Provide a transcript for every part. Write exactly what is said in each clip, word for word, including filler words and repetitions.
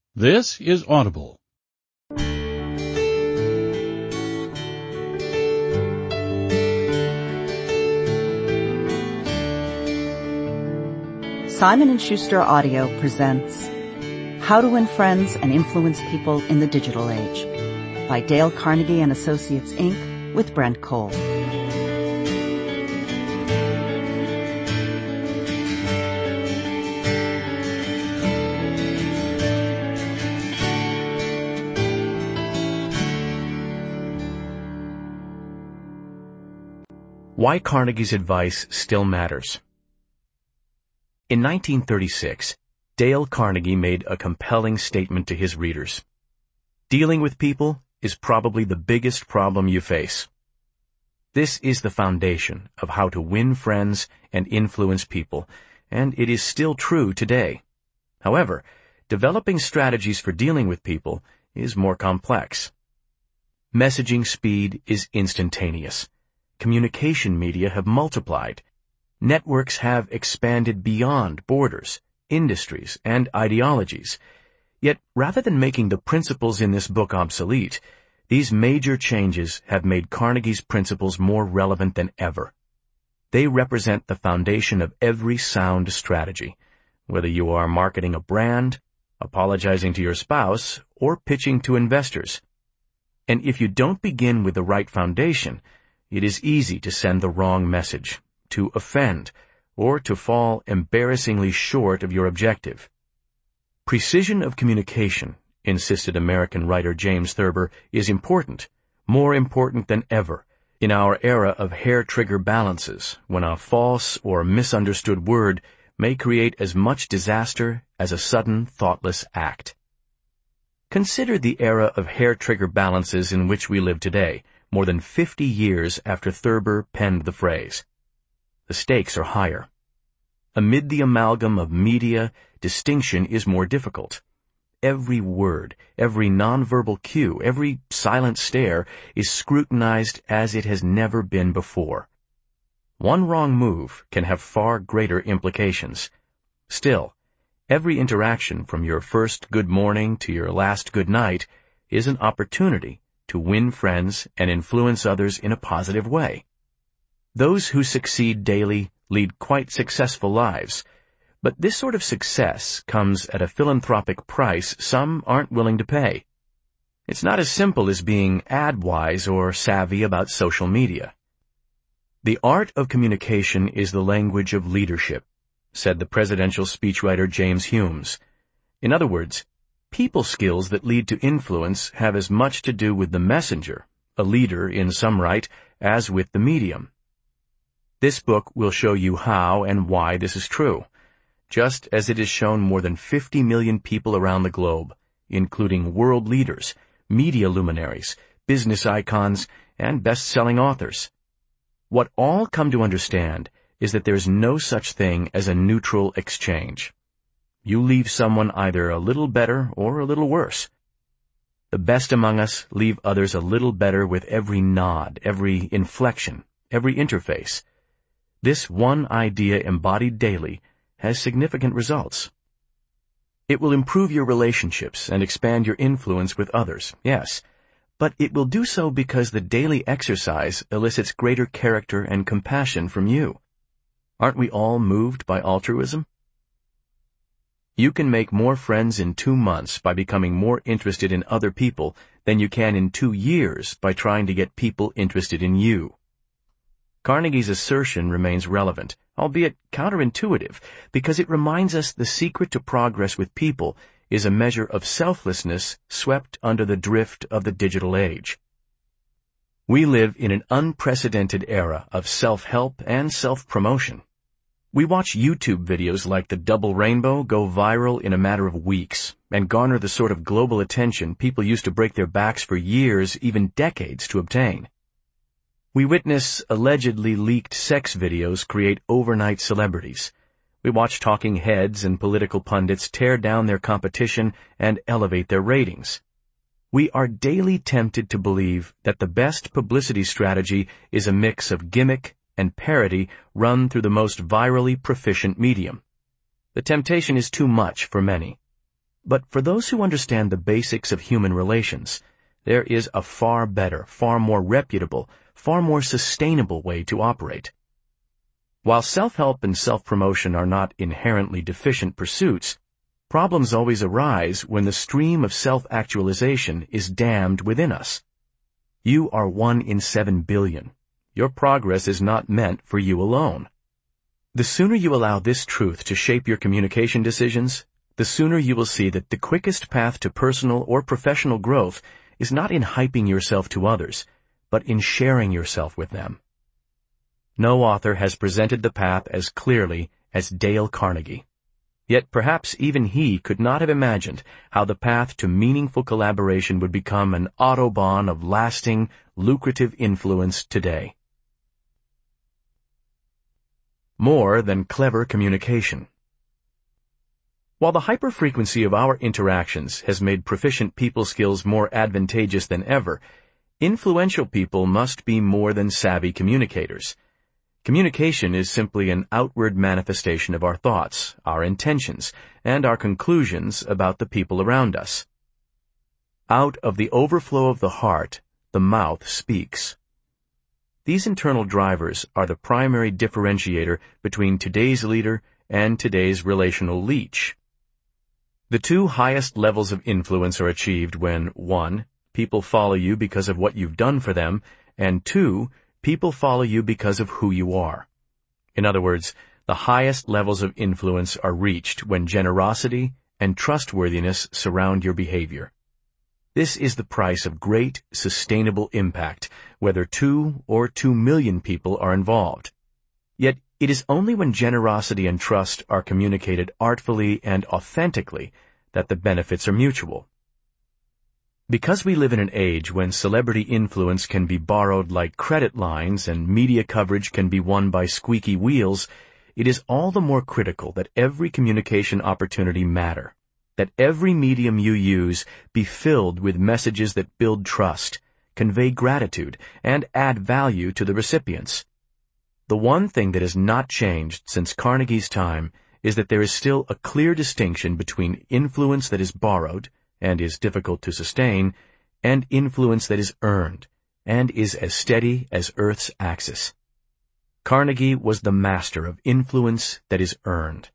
This is Audible. Simon and Schuster Audio presents How to Win Friends and Influence People in the Digital Age by Dale Carnegie and Associates, Incorporated with Brent Cole. Why Carnegie's advice still matters. In nineteen thirty-six, Dale Carnegie made a compelling statement to his readers. Dealing with people is probably the biggest problem you face. This is the foundation of how to win friends and influence people, and it is still true today. However, developing strategies for dealing with people is more complex. Messaging speed is instantaneous. Communication media have multiplied. Networks have expanded beyond borders, industries, and ideologies. Yet, rather than making the principles in this book obsolete, these major changes have made Carnegie's principles more relevant than ever. They represent the foundation of every sound strategy, whether you are marketing a brand, apologizing to your spouse, or pitching to investors. And if you don't begin with the right foundation, it is easy to send the wrong message, to offend, or to fall embarrassingly short of your objective. Precision of communication, insisted American writer James Thurber, is important, more important than ever, in our era of hair-trigger balances, when a false or misunderstood word may create as much disaster as a sudden, thoughtless act. Consider the era of hair-trigger balances in which we live today, more than fifty years after Thurber penned the phrase. The stakes are higher. Amid the amalgam of media, distinction is more difficult. Every word, every nonverbal cue, every silent stare is scrutinized as it has never been before. One wrong move can have far greater implications. Still, every interaction from your first good morning to your last good night is an opportunity to win friends and influence others in a positive way. Those who succeed daily lead quite successful lives, but this sort of success comes at a philanthropic price some aren't willing to pay. It's not as simple as being ad-wise or savvy about social media. The art of communication is the language of leadership, said the presidential speechwriter James Humes. In other words, people skills that lead to influence have as much to do with the messenger, a leader in some right, as with the medium. This book will show you how and why this is true, just as it has shown more than fifty million people around the globe, including world leaders, media luminaries, business icons, and best-selling authors. What all come to understand is that there is no such thing as a neutral exchange. You leave someone either a little better or a little worse. The best among us leave others a little better with every nod, every inflection, every interface. This one idea embodied daily has significant results. It will improve your relationships and expand your influence with others, yes, but it will do so because the daily exercise elicits greater character and compassion from you. Aren't we all moved by altruism? You can make more friends in two months by becoming more interested in other people than you can in two years by trying to get people interested in you. Carnegie's assertion remains relevant, albeit counterintuitive, because it reminds us the secret to progress with people is a measure of selflessness swept under the drift of the digital age. We live in an unprecedented era of self-help and self-promotion. We watch YouTube videos like the Double Rainbow go viral in a matter of weeks and garner the sort of global attention people used to break their backs for years, even decades, to obtain. We witness allegedly leaked sex videos create overnight celebrities. We watch talking heads and political pundits tear down their competition and elevate their ratings. We are daily tempted to believe that the best publicity strategy is a mix of gimmick and parody run through the most virally proficient medium. The temptation is too much for many. But for those who understand the basics of human relations, there is a far better, far more reputable, far more sustainable way to operate. While self-help and self-promotion are not inherently deficient pursuits, problems always arise when the stream of self-actualization is dammed within us. You are one in seven billion. Your progress is not meant for you alone. The sooner you allow this truth to shape your communication decisions, the sooner you will see that the quickest path to personal or professional growth is not in hyping yourself to others, but in sharing yourself with them. No author has presented the path as clearly as Dale Carnegie. Yet perhaps even he could not have imagined how the path to meaningful collaboration would become an autobahn of lasting, lucrative influence today. More than clever communication. While the hyperfrequency of our interactions has made proficient people skills more advantageous than ever, influential people must be more than savvy communicators. Communication is simply an outward manifestation of our thoughts, our intentions, and our conclusions about the people around us. Out of the overflow of the heart, the mouth speaks. These internal drivers are the primary differentiator between today's leader and today's relational leech. The two highest levels of influence are achieved when, one, people follow you because of what you've done for them, and two, people follow you because of who you are. In other words, the highest levels of influence are reached when generosity and trustworthiness surround your behavior. This is the price of great, sustainable impact, whether two or two million people are involved. Yet, it is only when generosity and trust are communicated artfully and authentically that the benefits are mutual. Because we live in an age when celebrity influence can be borrowed like credit lines and media coverage can be won by squeaky wheels, it is all the more critical that every communication opportunity matter, that every medium you use be filled with messages that build trust, convey gratitude, and add value to the recipients. The one thing that has not changed since Carnegie's time is that there is still a clear distinction between influence that is borrowed and is difficult to sustain, and influence that is earned and is as steady as Earth's axis. Carnegie was the master of influence that is earned.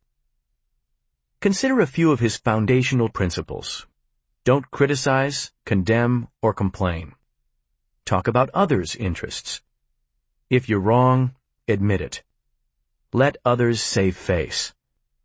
Consider a few of his foundational principles. Don't criticize, condemn, or complain. Talk about others' interests. If you're wrong, admit it. Let others save face.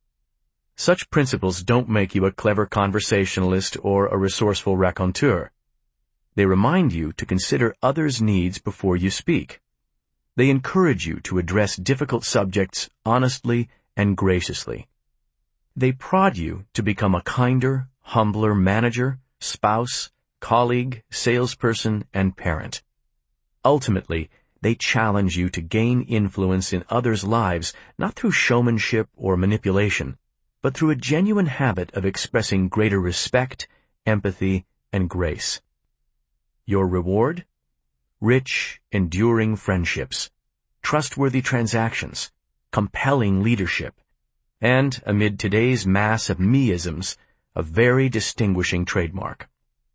Such principles don't make you a clever conversationalist or a resourceful raconteur. They remind you to consider others' needs before you speak. They encourage you to address difficult subjects honestly and graciously. They prod you to become a kinder, humbler manager, spouse, colleague, salesperson, and parent. Ultimately, they challenge you to gain influence in others' lives not through showmanship or manipulation, but through a genuine habit of expressing greater respect, empathy, and grace. Your reward? Rich, enduring friendships, trustworthy transactions, compelling leadership, and, amid today's mass of me-isms, a very distinguishing trademark.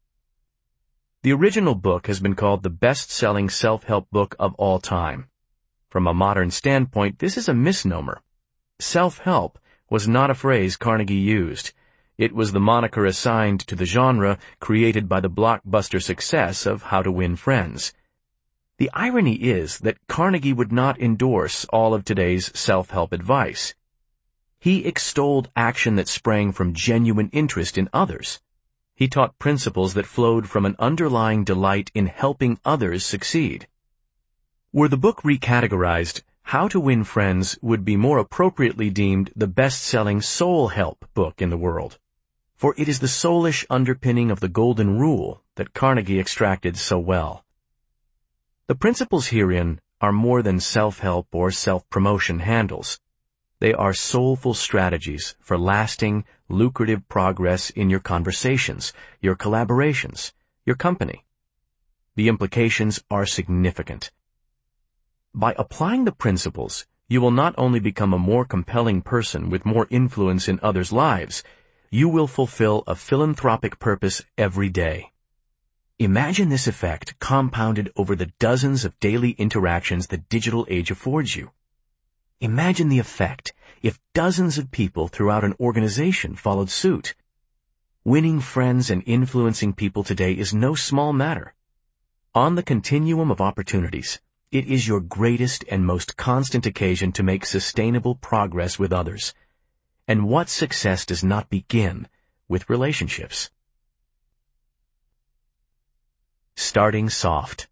The original book has been called the best-selling self-help book of all time. From a modern standpoint, this is a misnomer. Self-help was not a phrase Carnegie used. It was the moniker assigned to the genre created by the blockbuster success of How to Win Friends. The irony is that Carnegie would not endorse all of today's self-help advice. He extolled action that sprang from genuine interest in others. He taught principles that flowed from an underlying delight in helping others succeed. Were the book recategorized, How to Win Friends would be more appropriately deemed the best-selling soul help book in the world, for it is the soulish underpinning of the golden rule that Carnegie extracted so well. The principles herein are more than self-help or self-promotion handles. They are soulful strategies for lasting, lucrative progress in your conversations, your collaborations, your company. The implications are significant. By applying the principles, you will not only become a more compelling person with more influence in others' lives, you will fulfill a philanthropic purpose every day. Imagine this effect compounded over the dozens of daily interactions the digital age affords you. Imagine the effect if dozens of people throughout an organization followed suit. Winning friends and influencing people today is no small matter. On the continuum of opportunities, it is your greatest and most constant occasion to make sustainable progress with others. And what success does not begin with relationships? Starting soft.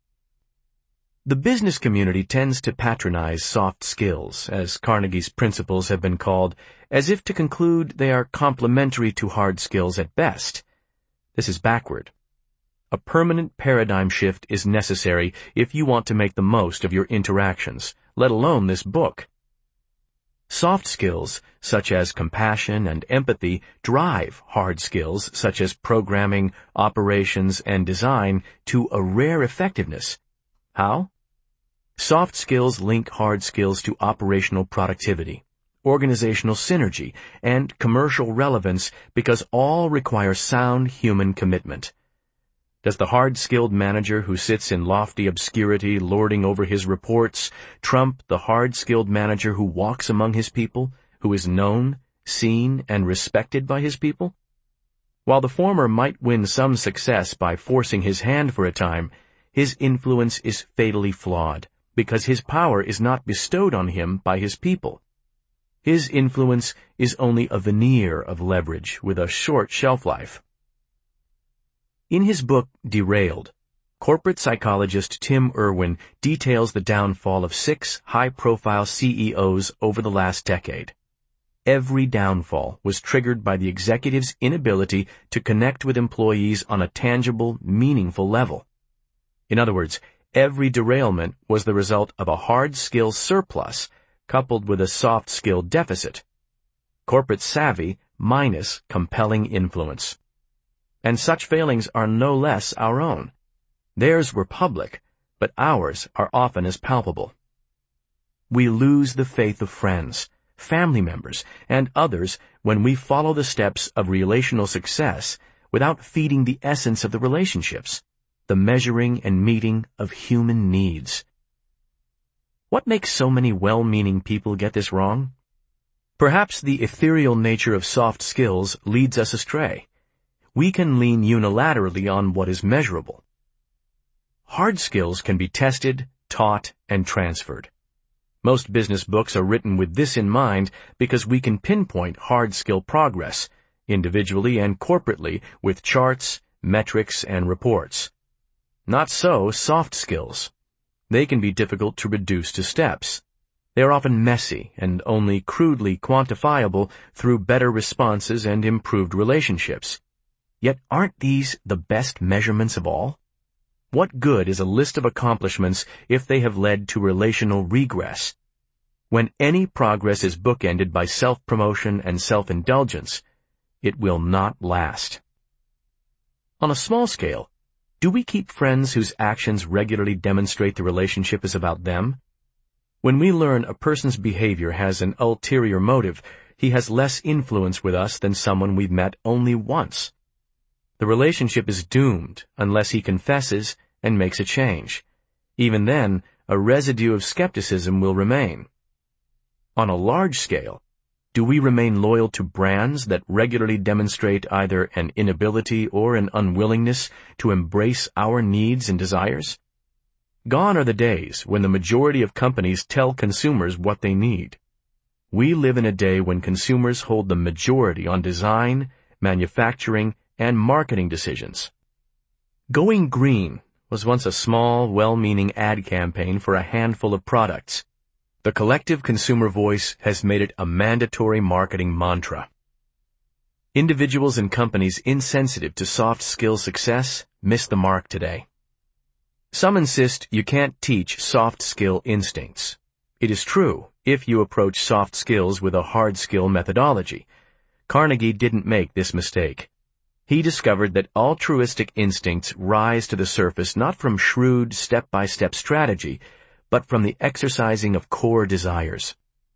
The business community tends to patronize soft skills, as Carnegie's principles have been called, as if to conclude they are complementary to hard skills at best. This is backward. A permanent paradigm shift is necessary if you want to make the most of your interactions, let alone this book. Soft skills, such as compassion and empathy, drive hard skills, such as programming, operations, and design, to a rare effectiveness. How? Soft skills link hard skills to operational productivity, organizational synergy, and commercial relevance because all require sound human commitment. Does the hard-skilled manager who sits in lofty obscurity lording over his reports trump the hard-skilled manager who walks among his people, who is known, seen, and respected by his people? While the former might win some success by forcing his hand for a time, his influence is fatally flawed because his power is not bestowed on him by his people. His influence is only a veneer of leverage with a short shelf life. In his book, Derailed, corporate psychologist Tim Irwin details the downfall of six high-profile C E Os over the last decade. Every downfall was triggered by the executive's inability to connect with employees on a tangible, meaningful level. In other words, every derailment was the result of a hard skill surplus coupled with a soft skill deficit. Corporate savvy minus compelling influence. And such failings are no less our own. Theirs were public, but ours are often as palpable. We lose the faith of friends, family members, and others when we follow the steps of relational success without feeding the essence of the relationships, the measuring and meeting of human needs. What makes so many well-meaning people get this wrong? Perhaps the ethereal nature of soft skills leads us astray. We can lean unilaterally on what is measurable. Hard skills can be tested, taught, and transferred. Most business books are written with this in mind because we can pinpoint hard skill progress, individually and corporately, with charts, metrics, and reports. Not so soft skills. They can be difficult to reduce to steps. They are often messy and only crudely quantifiable through better responses and improved relationships. Yet aren't these the best measurements of all? What good is a list of accomplishments if they have led to relational regress? When any progress is bookended by self-promotion and self-indulgence, it will not last. On a small scale, do we keep friends whose actions regularly demonstrate the relationship is about them? When we learn a person's behavior has an ulterior motive, he has less influence with us than someone we've met only once. The relationship is doomed unless he confesses and makes a change. Even then, a residue of skepticism will remain. On a large scale, do we remain loyal to brands that regularly demonstrate either an inability or an unwillingness to embrace our needs and desires? Gone are the days when the majority of companies tell consumers what they need. We live in a day when consumers hold the majority on design, manufacturing, and marketing decisions. Going green was once a small, well-meaning ad campaign for a handful of products. The collective consumer voice has made it a mandatory marketing mantra. Individuals and companies insensitive to soft skill success miss the mark today. Some insist you can't teach soft skill instincts. It is true if you approach soft skills with a hard skill methodology. Carnegie didn't make this mistake. He discovered that altruistic instincts rise to the surface not from shrewd step-by-step strategy, but from the exercising of core desires.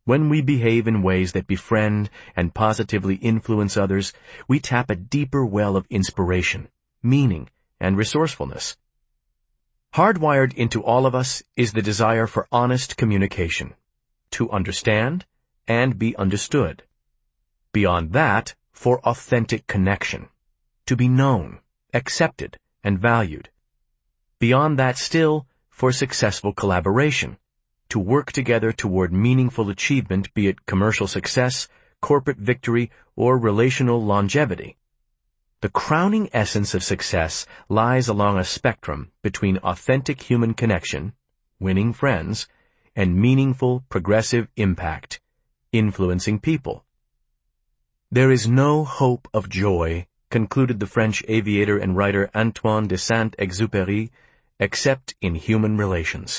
When we behave in ways that befriend and positively influence others, we tap a deeper well of inspiration, meaning, and resourcefulness. Hardwired into all of us is the desire for honest communication, to understand and be understood. Beyond that, for authentic connection, to be known, accepted, and valued. Beyond that still, for successful collaboration, to work together toward meaningful achievement, be it commercial success, corporate victory, or relational longevity. The crowning essence of success lies along a spectrum between authentic human connection, winning friends, and meaningful progressive impact, influencing people. There is no hope of joy, concluded the French aviator and writer Antoine de Saint-Exupéry, except in human relations.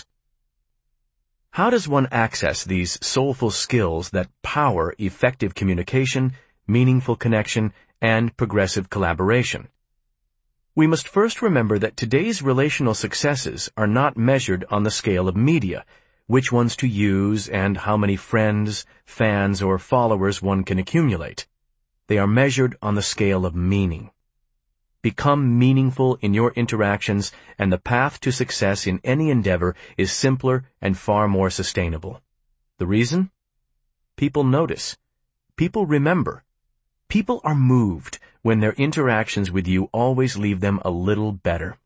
How does one access these soulful skills that power effective communication, meaningful connection, and progressive collaboration? We must first remember that today's relational successes are not measured on the scale of media, which ones to use and how many friends, fans, or followers one can accumulate. They are measured on the scale of meaning. Become meaningful in your interactions, and the path to success in any endeavor is simpler and far more sustainable. The reason? People notice. People remember. People are moved when their interactions with you always leave them a little better.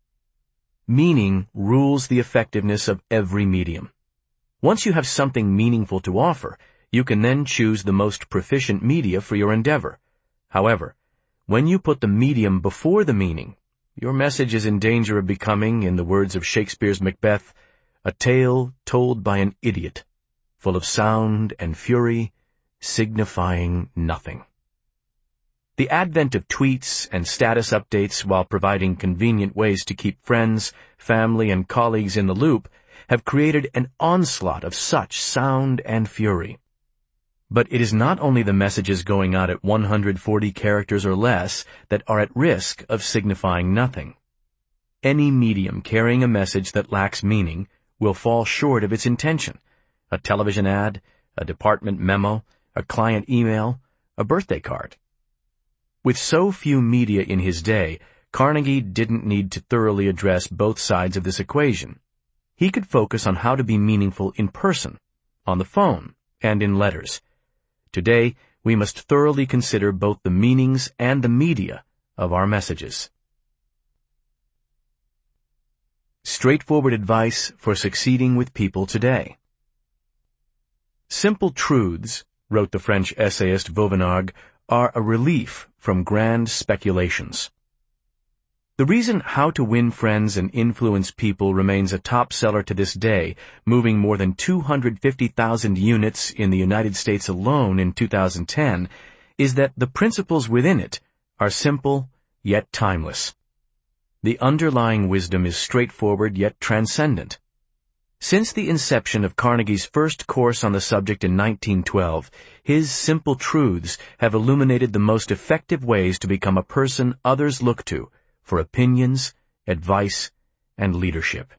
Meaning rules the effectiveness of every medium. Once you have something meaningful to offer, you can then choose the most proficient media for your endeavor. However, when you put the medium before the meaning, your message is in danger of becoming, in the words of Shakespeare's Macbeth, a tale told by an idiot, full of sound and fury, signifying nothing. The advent of tweets and status updates, while providing convenient ways to keep friends, family, and colleagues in the loop, have created an onslaught of such sound and fury. But it is not only the messages going out at one hundred forty characters or less that are at risk of signifying nothing. Any medium carrying a message that lacks meaning will fall short of its intention. A television ad, a department memo, a client email, a birthday card. With so few media in his day, Carnegie didn't need to thoroughly address both sides of this equation. He could focus on how to be meaningful in person, on the phone, and in letters. Today, we must thoroughly consider both the meanings and the media of our messages. Straightforward advice for succeeding with people today. Simple truths, wrote the French essayist Vauvenargues, are a relief from grand speculations. The reason How to Win Friends and Influence People remains a top seller to this day, moving more than two hundred fifty thousand units in the United States alone in two thousand ten, is that the principles within it are simple yet timeless. The underlying wisdom is straightforward yet transcendent. Since the inception of Carnegie's first course on the subject in nineteen twelve, his simple truths have illuminated the most effective ways to become a person others look to for opinions, advice, and leadership.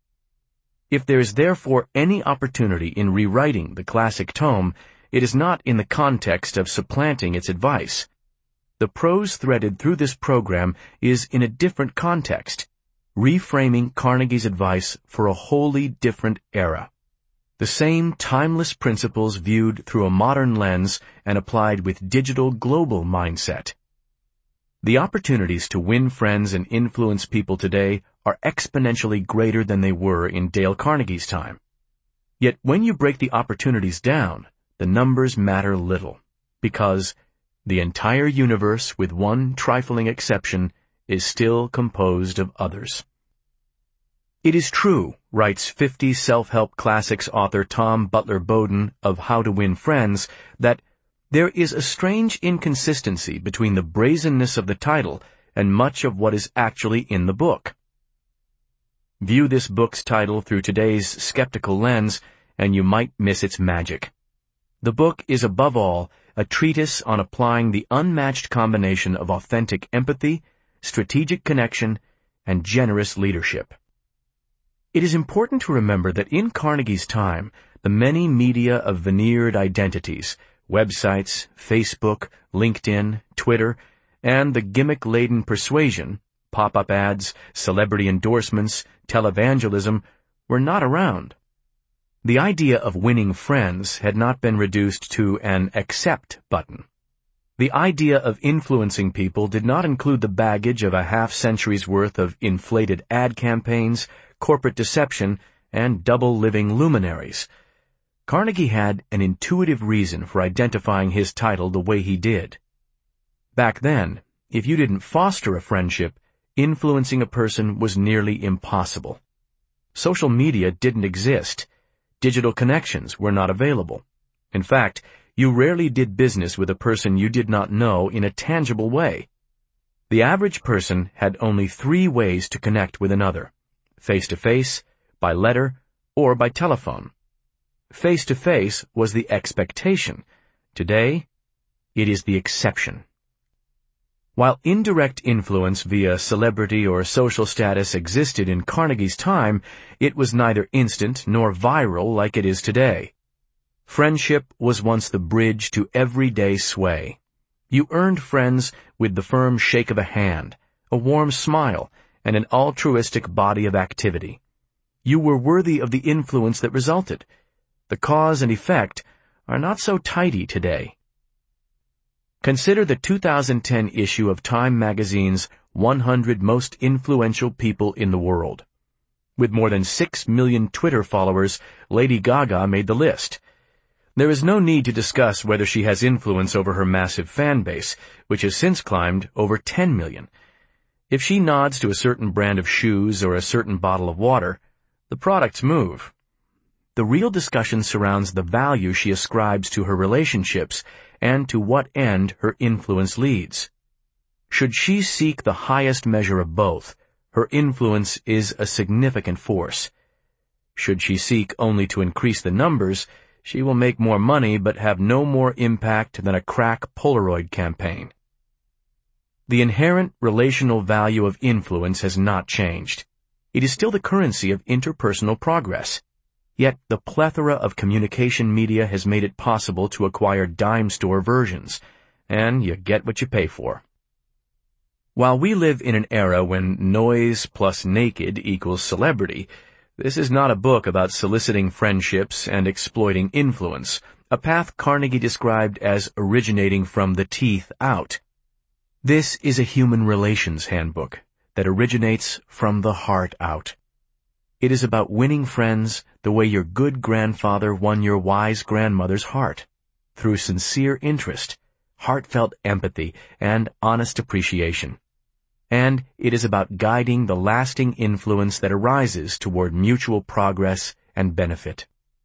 If there is therefore any opportunity in rewriting the classic tome, it is not in the context of supplanting its advice. The prose threaded through this program is in a different context, reframing Carnegie's advice for a wholly different era. The same timeless principles viewed through a modern lens and applied with digital global mindset. The opportunities to win friends and influence people today are exponentially greater than they were in Dale Carnegie's time. Yet when you break the opportunities down, the numbers matter little, because the entire universe, with one trifling exception, is still composed of others. It is true, writes fifty self-help classics author Tom Butler Bowden of How to Win Friends, that there is a strange inconsistency between the brazenness of the title and much of what is actually in the book. View this book's title through today's skeptical lens, and you might miss its magic. The book is above all a treatise on applying the unmatched combination of authentic empathy, strategic connection, and generous leadership. It is important to remember that in Carnegie's time, the many media of veneered identities, websites, Facebook, LinkedIn, Twitter, and the gimmick-laden persuasion, pop-up ads, celebrity endorsements, televangelism, were not around. The idea of winning friends had not been reduced to an accept button. The idea of influencing people did not include the baggage of a half-century's worth of inflated ad campaigns, corporate deception, and double-living luminaries. Carnegie had an intuitive reason for identifying his title the way he did. Back then, if you didn't foster a friendship, influencing a person was nearly impossible. Social media didn't exist. Digital connections were not available. In fact, you rarely did business with a person you did not know in a tangible way. The average person had only three ways to connect with another: face-to-face, by letter, or by telephone. Face-to-face was the expectation. Today, it is the exception. While indirect influence via celebrity or social status existed in Carnegie's time, it was neither instant nor viral like it is today. Friendship was once the bridge to everyday sway. You earned friends with the firm shake of a hand, a warm smile, and an altruistic body of activity. You were worthy of the influence that resulted. The cause and effect are not so tidy today. Consider the two thousand ten issue of Time magazine's one hundred Most Influential People in the World. With more than six million Twitter followers, Lady Gaga made the list. There is no need to discuss whether she has influence over her massive fan base, which has since climbed over ten million. If she nods to a certain brand of shoes or a certain bottle of water, the products move. The real discussion surrounds the value she ascribes to her relationships and to what end her influence leads. Should she seek the highest measure of both, her influence is a significant force. Should she seek only to increase the numbers, she will make more money but have no more impact than a crack Polaroid campaign. The inherent relational value of influence has not changed. It is still the currency of interpersonal progress. Yet the plethora of communication media has made it possible to acquire dime store versions, and you get what you pay for. While we live in an era when noise plus naked equals celebrity, this is not a book about soliciting friendships and exploiting influence, a path Carnegie described as originating from the teeth out. This is a human relations handbook that originates from the heart out. It is about winning friends the way your good grandfather won your wise grandmother's heart, through sincere interest, heartfelt empathy, and honest appreciation. And it is about guiding the lasting influence that arises toward mutual progress and benefit.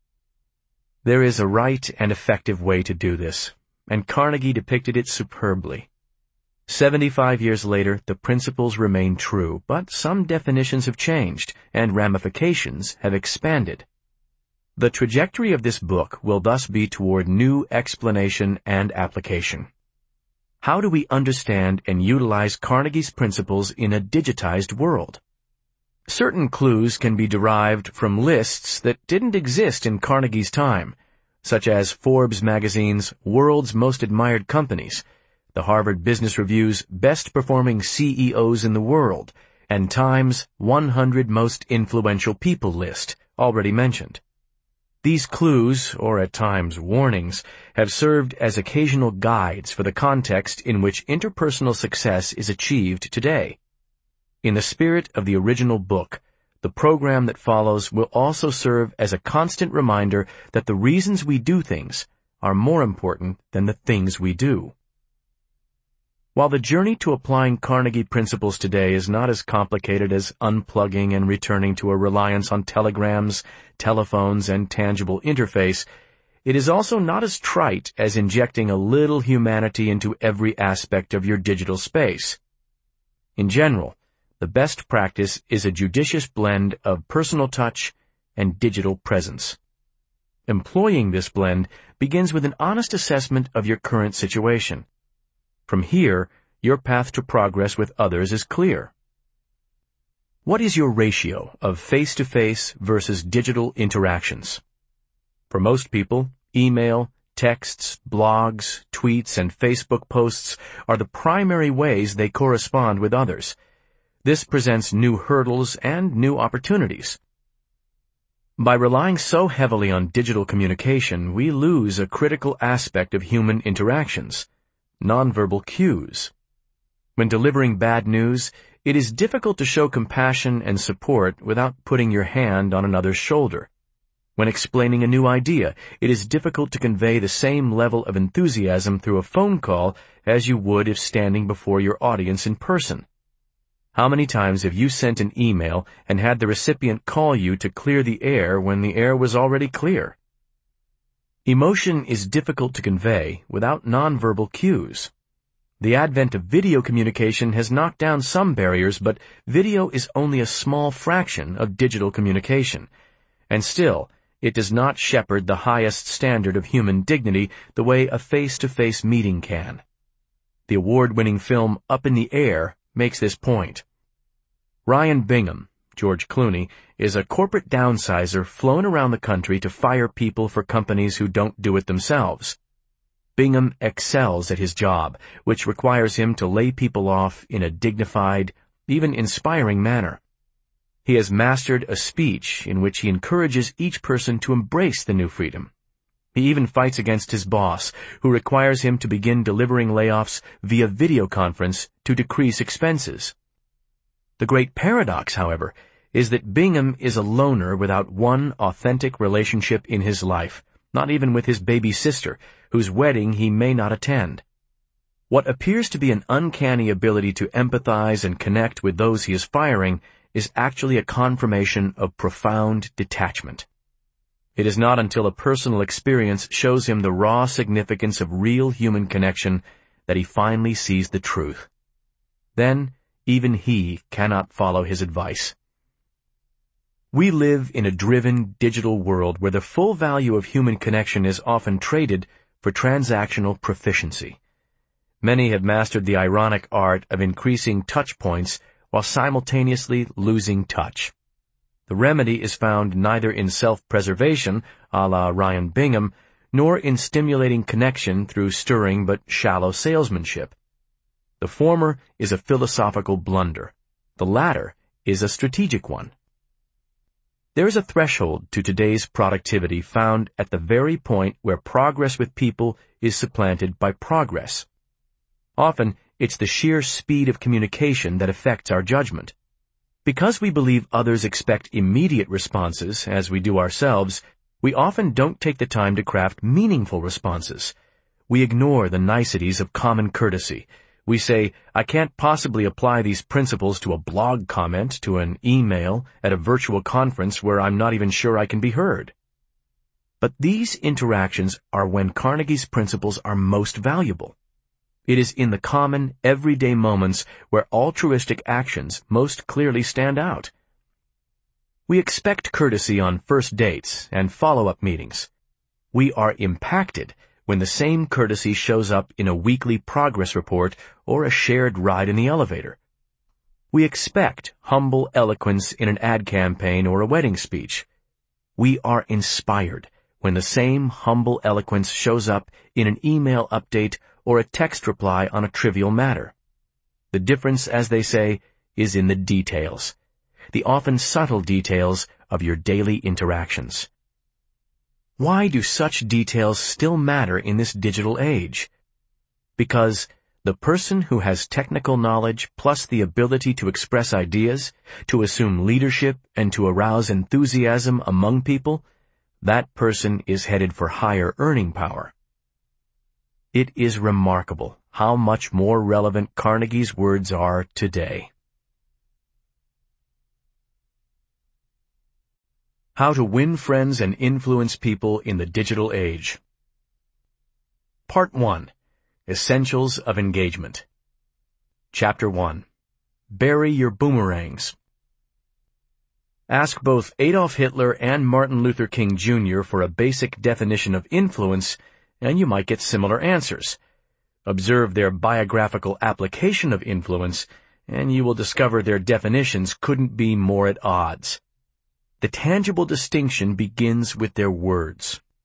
There is a right and effective way to do this, and Carnegie depicted it superbly. Seventy-five years later, the principles remain true, but some definitions have changed, and ramifications have expanded. The trajectory of this book will thus be toward new explanation and application. How do we understand and utilize Carnegie's principles in a digitized world? Certain clues can be derived from lists that didn't exist in Carnegie's time, such as Forbes magazine's World's Most Admired Companies, the Harvard Business Review's Best Performing C E Os in the World, and Time's one hundred Most Influential People list, already mentioned. These clues, or at times warnings, have served as occasional guides for the context in which interpersonal success is achieved today. In the spirit of the original book, the program that follows will also serve as a constant reminder that the reasons we do things are more important than the things we do. While the journey to applying Carnegie principles today is not as complicated as unplugging and returning to a reliance on telegrams, telephones, and tangible interface, it is also not as trite as injecting a little humanity into every aspect of your digital space. In general, the best practice is a judicious blend of personal touch and digital presence. Employing this blend begins with an honest assessment of your current situation. From here, your path to progress with others is clear. What is your ratio of face-to-face versus digital interactions? For most people, email, texts, blogs, tweets, and Facebook posts are the primary ways they correspond with others. This presents new hurdles and new opportunities. By relying so heavily on digital communication, we lose a critical aspect of human interactions: nonverbal cues. When delivering bad news, it is difficult to show compassion and support without putting your hand on another's shoulder. When explaining a new idea, it is difficult to convey the same level of enthusiasm through a phone call as you would if standing before your audience in person. How many times have you sent an email and had the recipient call you to clear the air when the air was already clear? Emotion is difficult to convey without nonverbal cues. The advent of video communication has knocked down some barriers, but video is only a small fraction of digital communication. And still, it does not shepherd the highest standard of human dignity the way a face-to-face meeting can. The award-winning film Up in the Air makes this point. Ryan Bingham, George Clooney, is a corporate downsizer flown around the country to fire people for companies who don't do it themselves. Bingham excels at his job, which requires him to lay people off in a dignified, even inspiring manner. He has mastered a speech in which he encourages each person to embrace the new freedom. He even fights against his boss, who requires him to begin delivering layoffs via video conference to decrease expenses. The great paradox, however, is that Bingham is a loner without one authentic relationship in his life, not even with his baby sister, whose wedding he may not attend. What appears to be an uncanny ability to empathize and connect with those he is firing is actually a confirmation of profound detachment. It is not until a personal experience shows him the raw significance of real human connection that he finally sees the truth. Then, even he cannot follow his advice. We live in a driven digital world where the full value of human connection is often traded for transactional proficiency. Many have mastered the ironic art of increasing touch points while simultaneously losing touch. The remedy is found neither in self-preservation, a la Ryan Bingham, nor in stimulating connection through stirring but shallow salesmanship. The former is a philosophical blunder. The latter is a strategic one. There is a threshold to today's productivity found at the very point where progress with people is supplanted by progress. Often, it's the sheer speed of communication that affects our judgment. Because we believe others expect immediate responses, as we do ourselves, we often don't take the time to craft meaningful responses. We ignore the niceties of common courtesy. We say, I can't possibly apply these principles to a blog comment, to an email, at a virtual conference where I'm not even sure I can be heard. But these interactions are when Carnegie's principles are most valuable. It is in the common, everyday moments where altruistic actions most clearly stand out. We expect courtesy on first dates and follow-up meetings. We are impacted when the same courtesy shows up in a weekly progress report or a shared ride in the elevator. We expect humble eloquence in an ad campaign or a wedding speech. We are inspired when the same humble eloquence shows up in an email update or a text reply on a trivial matter. The difference, as they say, is in the details, the often subtle details of your daily interactions. Why do such details still matter in this digital age? Because the person who has technical knowledge plus the ability to express ideas, to assume leadership, and to arouse enthusiasm among people, that person is headed for higher earning power. It is remarkable how much more relevant Carnegie's words are today. How to win friends and influence people in the digital age. Part one. Essentials of Engagement. Chapter one. Bury your boomerangs. Ask both Adolf Hitler and Martin Luther King Junior for a basic definition of influence, and you might get similar answers. Observe their biographical application of influence, and you will discover their definitions couldn't be more at odds. The tangible distinction begins with their words.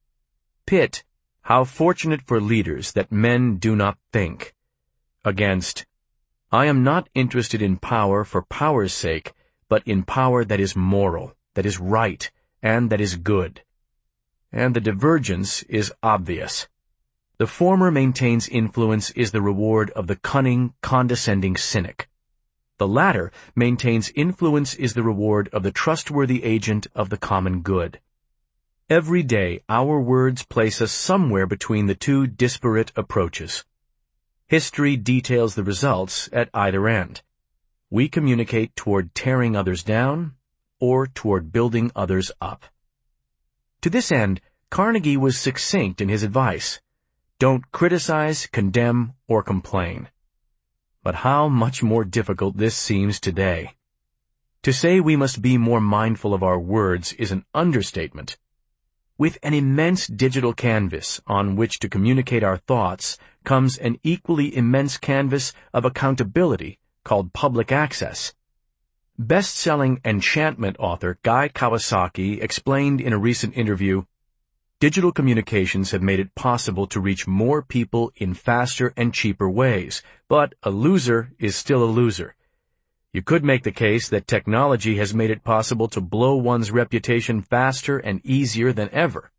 pit "How fortunate for leaders that men do not think" against "I am not interested in power for power's sake, but in power that is moral, that is right, and that is good." And the divergence is obvious. The former maintains influence is the reward of the cunning, condescending cynic. The latter maintains influence is the reward of the trustworthy agent of the common good. Every day, our words place us somewhere between the two disparate approaches. History details the results at either end. We communicate toward tearing others down or toward building others up. To this end, Carnegie was succinct in his advice. Don't criticize, condemn, or complain. But how much more difficult this seems today. To say we must be more mindful of our words is an understatement. With an immense digital canvas on which to communicate our thoughts comes an equally immense canvas of accountability called public access. Best-selling Enchantment author Guy Kawasaki explained in a recent interview, "Digital communications have made it possible to reach more people in faster and cheaper ways, but a loser is still a loser. You could make the case that technology has made it possible to blow one's reputation faster and easier than ever."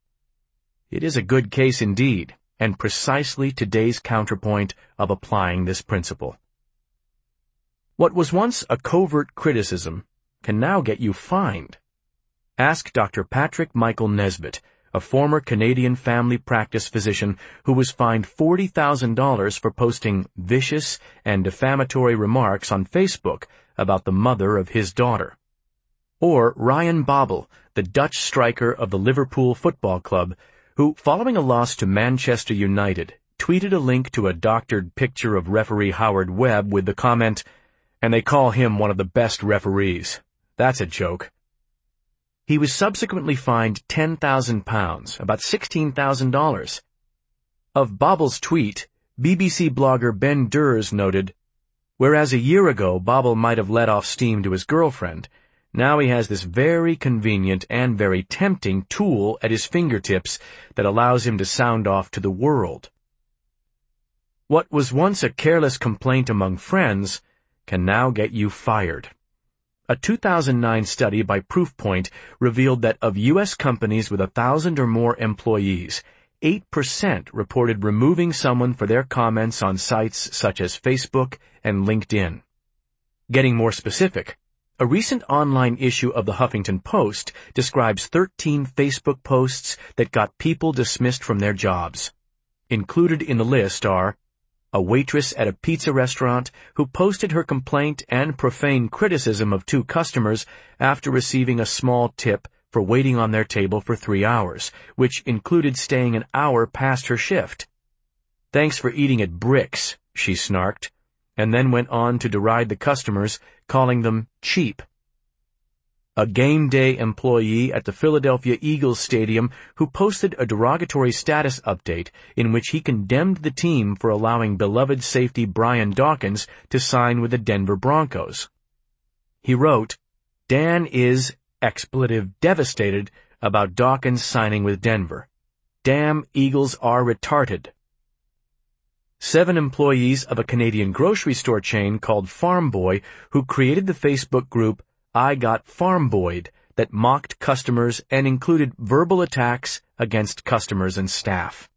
It is a good case indeed, and precisely today's counterpoint of applying this principle. What was once a covert criticism can now get you fined. Ask Doctor Patrick Michael Nesbitt, a former Canadian family practice physician who was fined forty thousand dollars for posting vicious and defamatory remarks on Facebook about the mother of his daughter. Or Ryan Babel, the Dutch striker of the Liverpool Football Club, who, following a loss to Manchester United, tweeted a link to a doctored picture of referee Howard Webb with the comment, "And they call him one of the best referees. That's a joke." He was subsequently fined ten thousand pounds, about sixteen thousand dollars. Of Babel's tweet, B B C blogger Ben Durs noted, "Whereas a year ago Babel might have let off steam to his girlfriend, now he has this very convenient and very tempting tool at his fingertips that allows him to sound off to the world." What was once a careless complaint among friends can now get you fired. A two thousand nine study by Proofpoint revealed that of U S companies with a thousand or more employees, eight percent reported removing someone for their comments on sites such as Facebook and LinkedIn. Getting more specific, a recent online issue of the Huffington Post describes thirteen Facebook posts that got people dismissed from their jobs. Included in the list are a waitress at a pizza restaurant who posted her complaint and profane criticism of two customers after receiving a small tip for waiting on their table for three hours, which included staying an hour past her shift. "Thanks for eating at Bricks," she snarked, and then went on to deride the customers, calling them cheap. A game day employee at the Philadelphia Eagles Stadium who posted a derogatory status update in which he condemned the team for allowing beloved safety Brian Dawkins to sign with the Denver Broncos. He wrote, "Dan is, expletive, devastated about Dawkins signing with Denver. Damn Eagles are retarded." Seven employees of a Canadian grocery store chain called Farm Boy who created the Facebook group I Got Farm Boyed that mocked customers and included verbal attacks against customers and staff.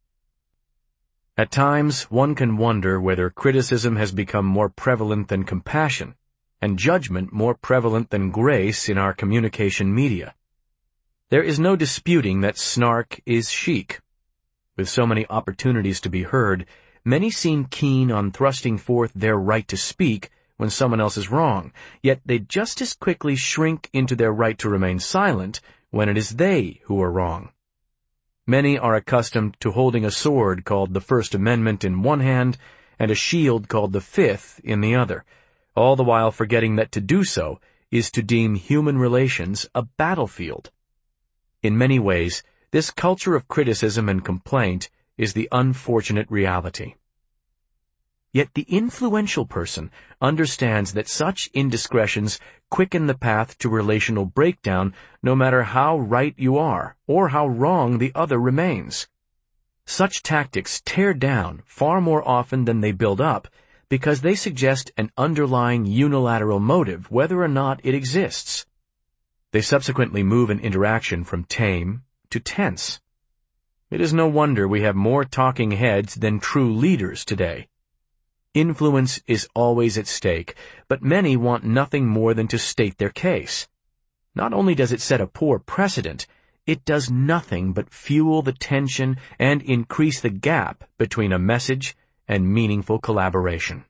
At times, one can wonder whether criticism has become more prevalent than compassion, and judgment more prevalent than grace in our communication media. There is no disputing that snark is chic. With so many opportunities to be heard, many seem keen on thrusting forth their right to speak when someone else is wrong, yet they just as quickly shrink into their right to remain silent when it is they who are wrong. Many are accustomed to holding a sword called the First Amendment in one hand and a shield called the Fifth in the other, all the while forgetting that to do so is to deem human relations a battlefield. In many ways, this culture of criticism and complaint is the unfortunate reality. Yet the influential person understands that such indiscretions quicken the path to relational breakdown no matter how right you are or how wrong the other remains. Such tactics tear down far more often than they build up because they suggest an underlying unilateral motive whether or not it exists. They subsequently move an interaction from tame to tense. It is no wonder we have more talking heads than true leaders today. Influence is always at stake, but many want nothing more than to state their case. Not only does it set a poor precedent, it does nothing but fuel the tension and increase the gap between a message and meaningful collaboration.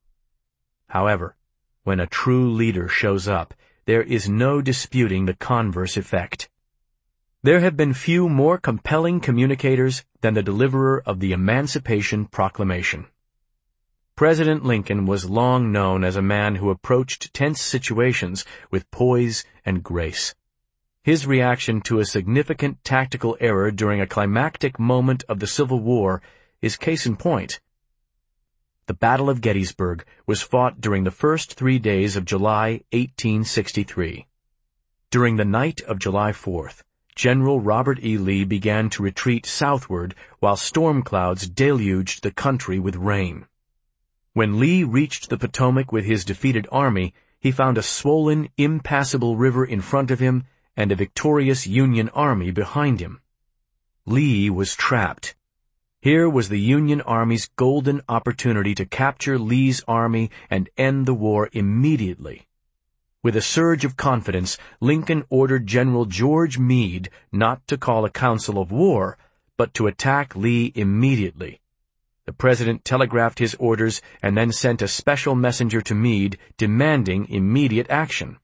However, when a true leader shows up, there is no disputing the converse effect. There have been few more compelling communicators than the deliverer of the Emancipation Proclamation. President Lincoln was long known as a man who approached tense situations with poise and grace. His reaction to a significant tactical error during a climactic moment of the Civil War is case in point. The Battle of Gettysburg was fought during the first three days of July eighteen sixty-three. During the night of July fourth, General Robert E. Lee began to retreat southward while storm clouds deluged the country with rain. When Lee reached the Potomac with his defeated army, he found a swollen, impassable river in front of him and a victorious Union army behind him. Lee was trapped. Here was the Union Army's golden opportunity to capture Lee's army and end the war immediately. With a surge of confidence, Lincoln ordered General George Meade not to call a council of war, but to attack Lee immediately. The President telegraphed his orders and then sent a special messenger to Meade demanding immediate action.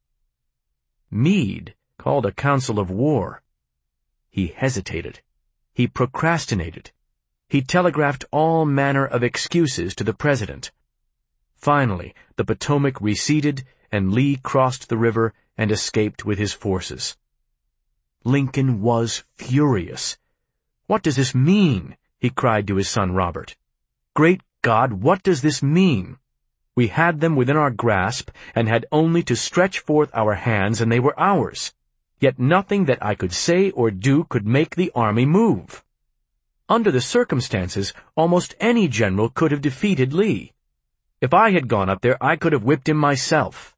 Meade called a council of war. He hesitated. He procrastinated. He telegraphed all manner of excuses to the President. Finally, the Potomac receded and Lee crossed the river and escaped with his forces. Lincoln was furious. "What does this mean?" he cried to his son Robert. "Great God, what does this mean? We had them within our grasp and had only to stretch forth our hands and they were ours. Yet nothing that I could say or do could make the army move. Under the circumstances, almost any general could have defeated Lee. If I had gone up there, I could have whipped him myself."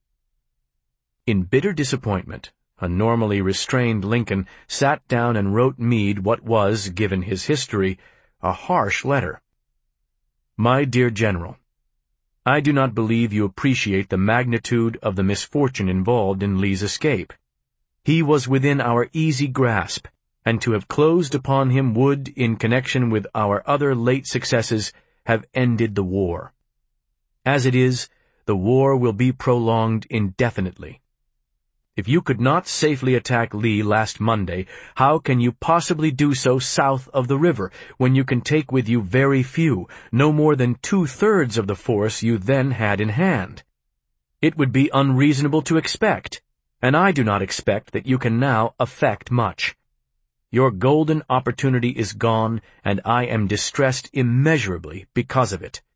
In bitter disappointment, a normally restrained Lincoln sat down and wrote Meade what was, given his history, a harsh letter. "My dear General, I do not believe you appreciate the magnitude of the misfortune involved in Lee's escape. He was within our easy grasp, and to have closed upon him would, in connection with our other late successes, have ended the war. As it is, the war will be prolonged indefinitely. If you could not safely attack Lee last Monday, how can you possibly do so south of the river, when you can take with you very few, no more than two-thirds of the force you then had in hand? It would be unreasonable to expect, and I do not expect that you can now effect much. Your golden opportunity is gone, and I am distressed immeasurably because of it."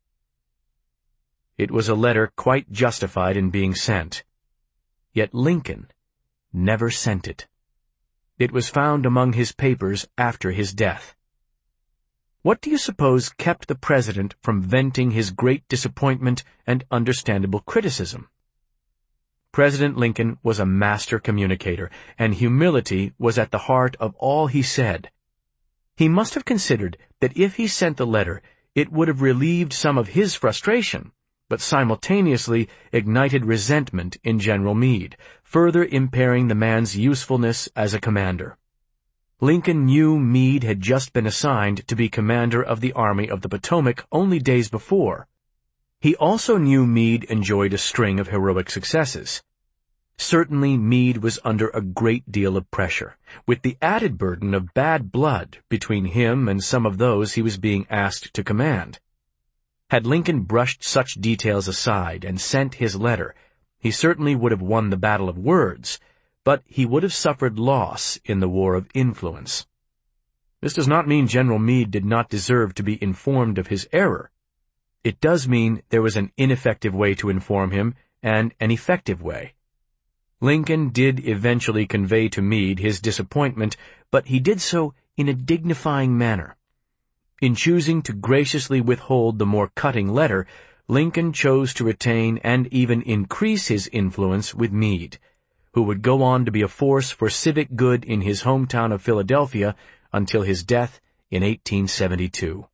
It was a letter quite justified in being sent. Yet Lincoln never sent it. It was found among his papers after his death. What do you suppose kept the President from venting his great disappointment and understandable criticism? President Lincoln was a master communicator, and humility was at the heart of all he said. He must have considered that if he sent the letter, it would have relieved some of his frustration, but simultaneously ignited resentment in General Meade, further impairing the man's usefulness as a commander. Lincoln knew Meade had just been assigned to be commander of the Army of the Potomac only days before. He also knew Meade enjoyed a string of heroic successes. Certainly Meade was under a great deal of pressure, with the added burden of bad blood between him and some of those he was being asked to command. Had Lincoln brushed such details aside and sent his letter, he certainly would have won the battle of words, but he would have suffered loss in the war of influence. This does not mean General Meade did not deserve to be informed of his error. It does mean there was an ineffective way to inform him and an effective way. Lincoln did eventually convey to Meade his disappointment, but he did so in a dignifying manner. In choosing to graciously withhold the more cutting letter, Lincoln chose to retain and even increase his influence with Meade, who would go on to be a force for civic good in his hometown of Philadelphia until his death in eighteen seventy-two.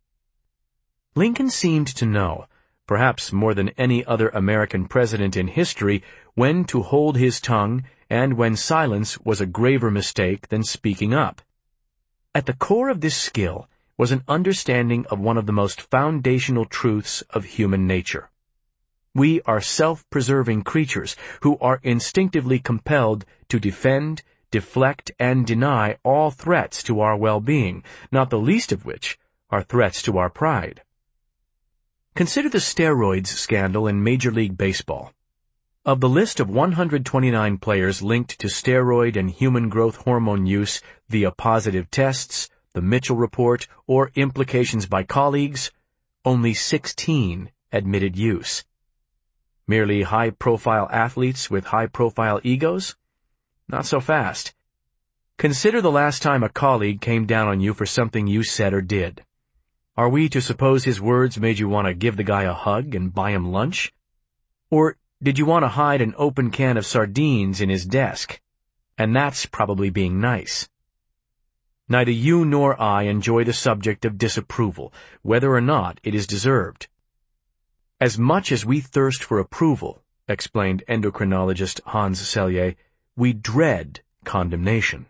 Lincoln seemed to know, perhaps more than any other American president in history, when to hold his tongue and when silence was a graver mistake than speaking up. At the core of this skill was an understanding of one of the most foundational truths of human nature. We are self-preserving creatures who are instinctively compelled to defend, deflect, and deny all threats to our well-being, not the least of which are threats to our pride. Consider the steroids scandal in Major League Baseball. Of the list of one hundred twenty-nine players linked to steroid and human growth hormone use via positive tests, the Mitchell Report, or implications by colleagues, only sixteen admitted use. Merely high-profile athletes with high-profile egos? Not so fast. Consider the last time a colleague came down on you for something you said or did. Are we to suppose his words made you want to give the guy a hug and buy him lunch? Or did you want to hide an open can of sardines in his desk? And that's probably being nice. Neither you nor I enjoy the subject of disapproval, whether or not it is deserved. As much as we thirst for approval, explained endocrinologist Hans Selye, we dread condemnation.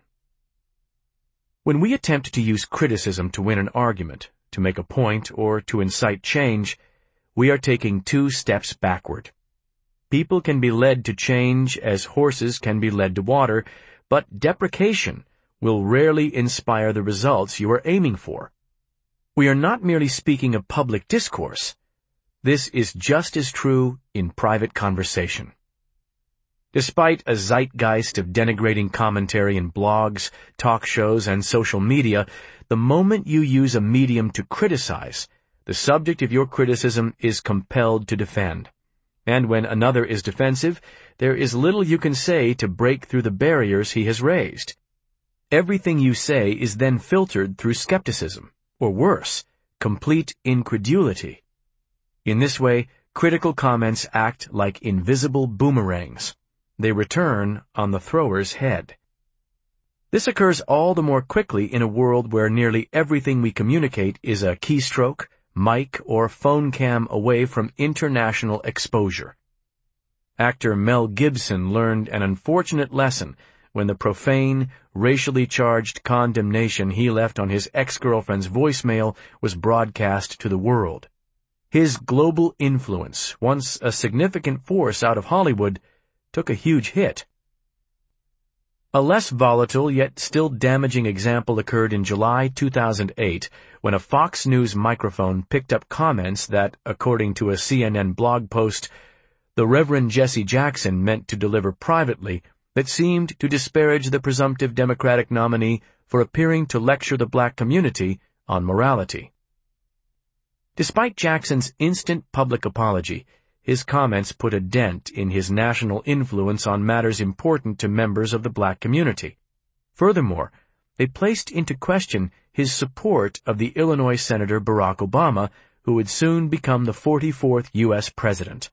When we attempt to use criticism to win an argument, to make a point, or to incite change, we are taking two steps backward. People can be led to change as horses can be led to water, but deprecation will rarely inspire the results you are aiming for. We are not merely speaking of public discourse. This is just as true in private conversation. Despite a zeitgeist of denigrating commentary in blogs, talk shows, and social media, the moment you use a medium to criticize, the subject of your criticism is compelled to defend. And when another is defensive, there is little you can say to break through the barriers he has raised. Everything you say is then filtered through skepticism, or worse, complete incredulity. In this way, critical comments act like invisible boomerangs. They return on the thrower's head. This occurs all the more quickly in a world where nearly everything we communicate is a keystroke, mic, or phone cam away from international exposure. Actor Mel Gibson learned an unfortunate lesson when the profane, racially charged condemnation he left on his ex-girlfriend's voicemail was broadcast to the world. His global influence, once a significant force out of Hollywood, took a huge hit. A less volatile yet still damaging example occurred in July two thousand eight when a Fox News microphone picked up comments that, according to a C N N blog post, the Reverend Jesse Jackson meant to deliver privately that seemed to disparage the presumptive Democratic nominee for appearing to lecture the black community on morality. Despite Jackson's instant public apology, his comments put a dent in his national influence on matters important to members of the black community. Furthermore, they placed into question his support of the Illinois Senator Barack Obama, who would soon become the forty-fourth U S president.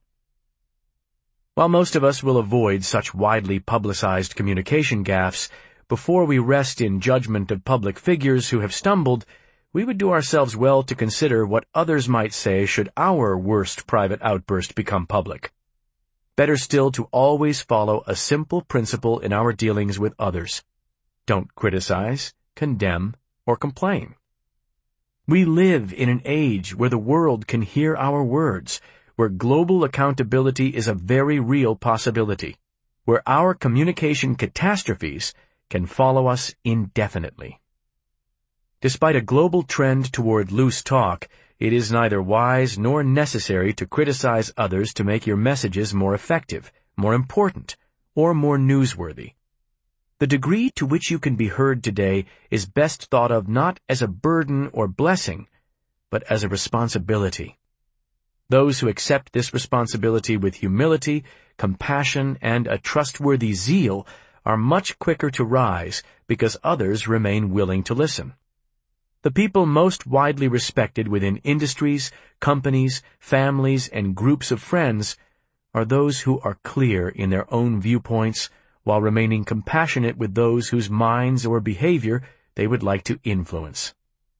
While most of us will avoid such widely publicized communication gaffes, before we rest in judgment of public figures who have stumbled, we would do ourselves well to consider what others might say should our worst private outburst become public. Better still to always follow a simple principle in our dealings with others. Don't criticize, condemn, or complain. We live in an age where the world can hear our words, where global accountability is a very real possibility, where our communication catastrophes can follow us indefinitely. Despite a global trend toward loose talk, it is neither wise nor necessary to criticize others to make your messages more effective, more important, or more newsworthy. The degree to which you can be heard today is best thought of not as a burden or blessing, but as a responsibility. Those who accept this responsibility with humility, compassion, and a trustworthy zeal are much quicker to rise because others remain willing to listen. The people most widely respected within industries, companies, families, and groups of friends are those who are clear in their own viewpoints while remaining compassionate with those whose minds or behavior they would like to influence.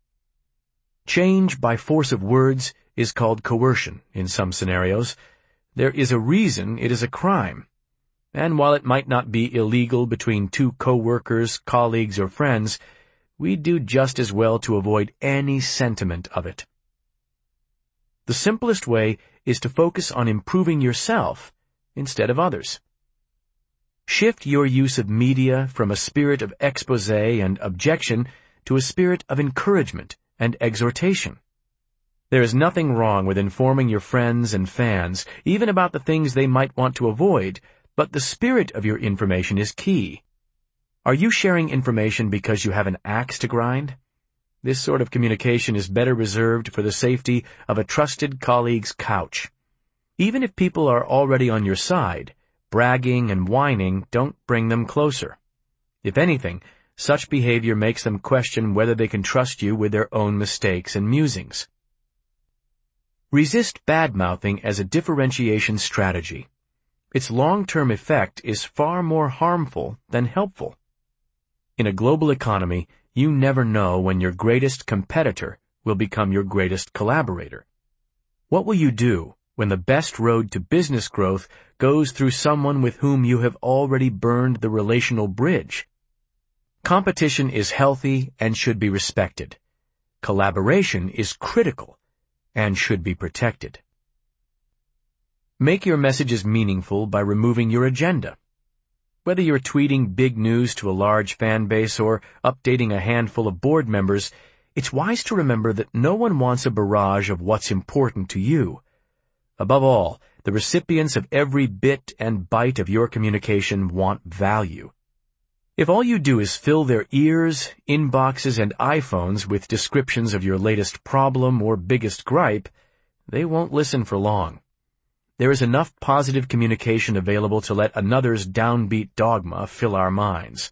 Change by force of words is called coercion in some scenarios. There is a reason it is a crime. And while it might not be illegal between two co-workers, colleagues, or friends, we do just as well to avoid any sentiment of it. The simplest way is to focus on improving yourself instead of others. Shift your use of media from a spirit of expose and objection to a spirit of encouragement and exhortation. There is nothing wrong with informing your friends and fans, even about the things they might want to avoid, but the spirit of your information is key. Are you sharing information because you have an axe to grind? This sort of communication is better reserved for the safety of a trusted colleague's couch. Even if people are already on your side, bragging and whining don't bring them closer. If anything, such behavior makes them question whether they can trust you with their own mistakes and musings. Resist bad-mouthing as a differentiation strategy. Its long-term effect is far more harmful than helpful. In a global economy, you never know when your greatest competitor will become your greatest collaborator. What will you do when the best road to business growth goes through someone with whom you have already burned the relational bridge? Competition is healthy and should be respected. Collaboration is critical and should be protected. Make your messages meaningful by removing your agenda. Whether you're tweeting big news to a large fan base or updating a handful of board members, it's wise to remember that no one wants a barrage of what's important to you. Above all, the recipients of every bit and byte of your communication want value. If all you do is fill their ears, inboxes, and iPhones with descriptions of your latest problem or biggest gripe, they won't listen for long. There is enough positive communication available to let another's downbeat dogma fill our minds.